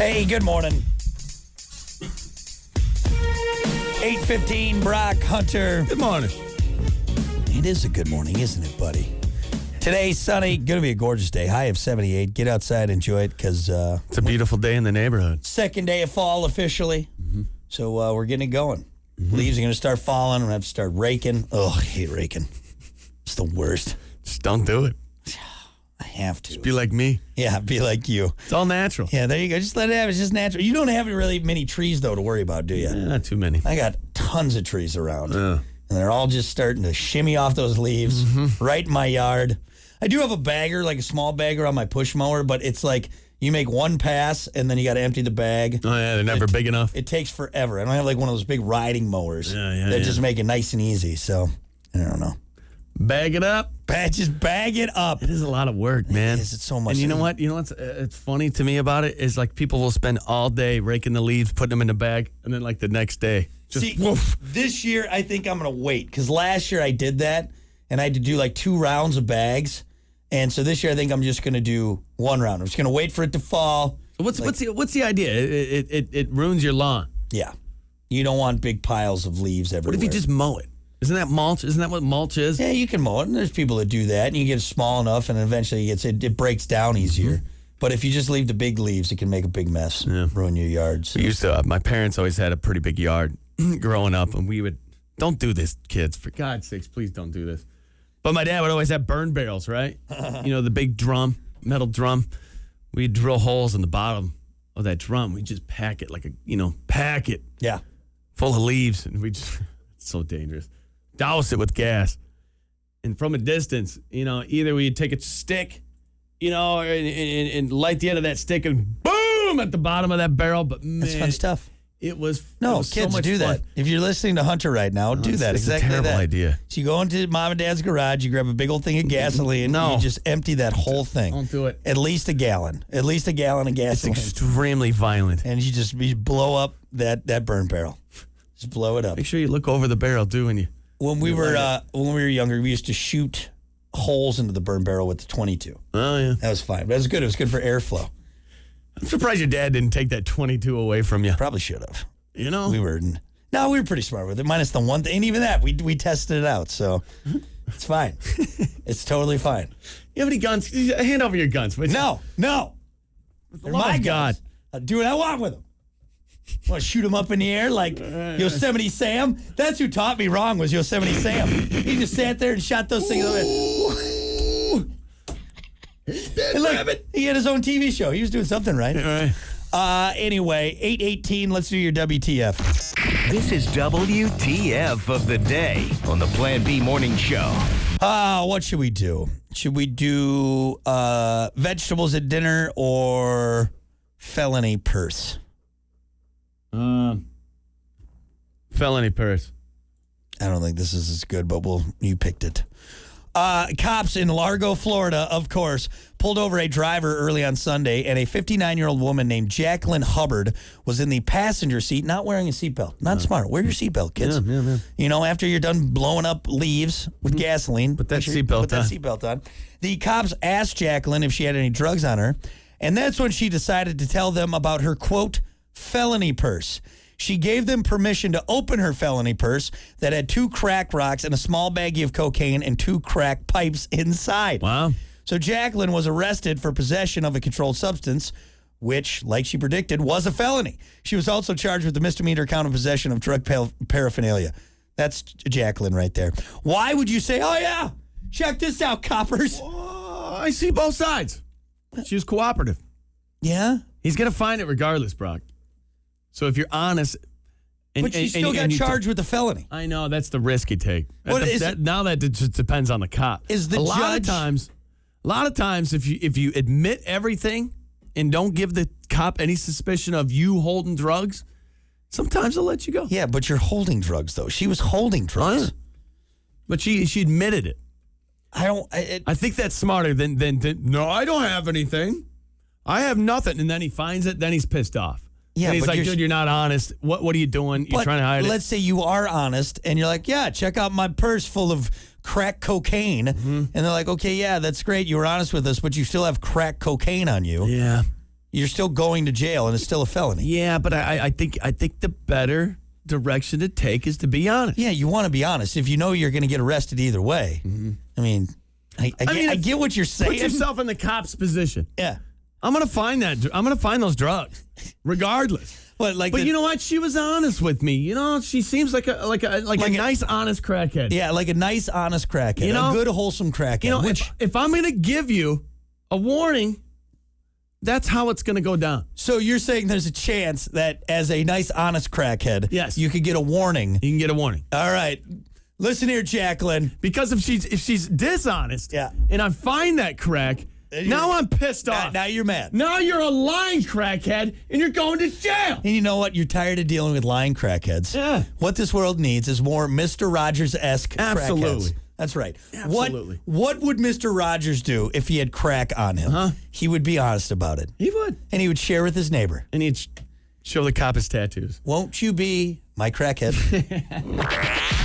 Hey, good morning. 8:15, Brock Hunter. Good morning. It is a good morning, isn't it, buddy? Today's sunny. Going to be a gorgeous day. High of 78. Get outside, enjoy it, because It's a beautiful day in the neighborhood. second day of fall officially. So we're getting it going. Leaves are going to start falling. I'm going to have to start raking. Oh, I hate raking. It's the worst. Just don't do it. I have to. Be like me. Yeah, be like you. It's all natural. Yeah, there you go. Just let it have. It's just natural. You don't have really many trees, though, to worry about, do you? Yeah, not too many. I got tons of trees around. Yeah. And they're all just starting to shimmy off those leaves right in my yard. I do have a bagger, like a small bagger on my push mower, but it's like you make one pass and then you got to empty the bag. Oh, yeah, they're never big enough. It takes forever. I don't have like one of those big riding mowers that just make it nice and easy. So, I don't know. Bag it up. Just bag it up. It is a lot of work, man. It is. It's so much. And you know what? It's funny to me about it is like people will spend all day raking the leaves, putting them in the bag, and then like the next day, just See, woof. this year I think I'm going to wait because last year I did that and I had to do like 2 rounds of bags. And so this year I think I'm just going to do 1 round. I'm just going to wait for it to fall. What's the idea? It ruins your lawn. Yeah. You don't want big piles of leaves everywhere. What if you just mow it? Isn't that mulch? Isn't that what mulch is? Yeah, you can mow it. And there's people that do that. And you get it small enough and eventually it breaks down easier. But if you just leave the big leaves, it can make a big mess. Yeah. Ruin your yard. So. We used to, my parents always had a pretty big yard growing up, and we would, don't do this, kids. For God's sakes, please don't do this. But my dad would always have burn barrels, right? You know, the big drum, metal drum. We'd drill holes in the bottom of that drum. We'd just pack it pack it Yeah. full of leaves. And it's so dangerous. Douse it with gas. And from a distance, either we'd take a stick, and light the end of that stick and boom at the bottom of that barrel. But man, That's fun stuff. It was No, so kids much do fun. that. If you're listening to Hunter right now, do that. It's Exactly a terrible that. idea. So you go into mom and dad's garage, you grab a big old thing of gasoline, No. and you just empty that whole thing. Don't do it. At least a gallon. At least a gallon of It's gasoline. extremely violent. And you blow up that burn barrel. Just blow it up. Make sure you look over the barrel, too, when you... When we were younger, we used to shoot holes into the burn barrel with the 22. Oh, yeah. That was fine. That was good. It was good for airflow. I'm surprised your dad didn't take that 22 away from you. Probably should have. You know? We were pretty smart with it, minus the one thing. And even that, we tested it out, so it's fine. It's totally fine. You have any guns? Hand over your guns. Would you? No. They're my guns. I'll do what I want with them. Want to shoot them up in the air like Yosemite Sam? That's who taught me wrong was Yosemite Sam. He just sat there and shot those things. And look, he had his own TV show. He was doing something right. All right. Anyway, 8:18. Let's do your WTF. This is WTF of the day on the Plan B Morning Show. What should we do? Should we do vegetables at dinner or felony purse? Felony purse. I don't think this is as good, but you picked it. Cops in Largo, Florida, of course, pulled over a driver early on Sunday, and a 59-year-old woman named Jacqueline Hubbard was in the passenger seat, not wearing a seatbelt. Not smart. Wear your seatbelt, kids. Yeah. After you're done blowing up leaves with gasoline, Put that make sure you seatbelt put that on. seatbelt on. The cops asked Jacqueline if she had any drugs on her, and that's when she decided to tell them about her, quote, felony purse. She gave them permission to open her felony purse that had 2 crack rocks and a small baggie of cocaine and 2 crack pipes inside. Wow. So Jacqueline was arrested for possession of a controlled substance, which, like she predicted, was a felony. She was also charged with the misdemeanor count of possession of drug paraphernalia. That's Jacqueline right there. Why would you say, oh, yeah, check this out, coppers? I see both sides. She was cooperative. Yeah? He's going to find it regardless, Brock. So if you're honest... But she still got charged with a felony. I know, that's the risk you take. Now that just depends on the cop. Is the a lot judge... A lot of times, if you admit everything and don't give the cop any suspicion of you holding drugs, sometimes they'll let you go. Yeah, but you're holding drugs, though. She was holding drugs. Oh, yeah. But she admitted it. I think that's smarter than no, I don't have anything. I have nothing. And then he finds it, then he's pissed off. Yeah, and he's but like, dude, you're not honest. What are you doing? You're trying to hide it. Let's say you are honest, and you're like, yeah, check out my purse full of crack cocaine. And they're like, okay, yeah, that's great. You were honest with us, but you still have crack cocaine on you. Yeah. You're still going to jail, and it's still a felony. Yeah, but I think the better direction to take is to be honest. Yeah, you want to be honest. If you know you're going to get arrested either way, I mean, I get what you're saying. Put yourself in the cop's position. Yeah. I'm gonna find that. I'm gonna find those drugs, regardless. But you know what? She was honest with me. You know, she seems like a nice, honest crackhead. Yeah, like a nice, honest crackhead. You know? A good, wholesome crackhead. You know, if I'm gonna give you a warning, that's how it's gonna go down. So you're saying there's a chance that as a nice, honest crackhead, yes, you could get a warning. You can get a warning. All right. Listen here, Jacqueline. Because if she's dishonest, and I find that crack, now I'm pissed off. Now you're mad. Now you're a lying crackhead, and you're going to jail. And you know what? You're tired of dealing with lying crackheads. Yeah. What this world needs is more Mr. Rogers-esque Absolutely. crackheads. That's right. Absolutely. What would Mr. Rogers do if he had crack on him? He would be honest about it. He would. And he would share with his neighbor. And he'd show the cop his tattoos. Won't you be my crackhead?